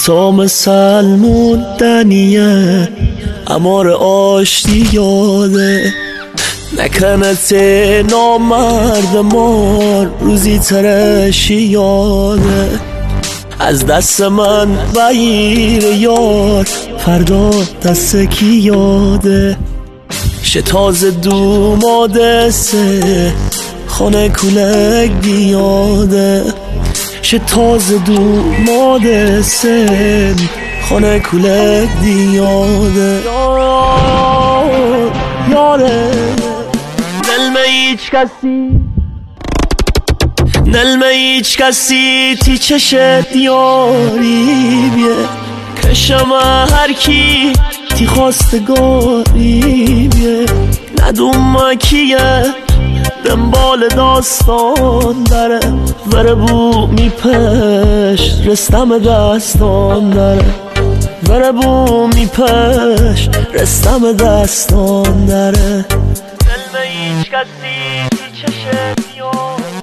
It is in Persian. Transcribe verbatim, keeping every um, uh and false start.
تا مثل موندنیه امار آشتی یاده نکنت نامرد مار روزی ترشی یاده از دست من بگیر یار فردا دست کی یاده شتاز دوماده سه خانه کولک دیاده شتاز دوماده سه خانه کولک دیاده یاده نلمه هیچ کسی نلمه هیچ کسی تی چشت یاری بیه کشم هر کی تی خواستگاری بیه ندوم کیه دنبال داستان داره وره بو میپش رستم دستان داره وره بو میپش رستم دستان داره نلمه هیچ کسی تی چشت یاری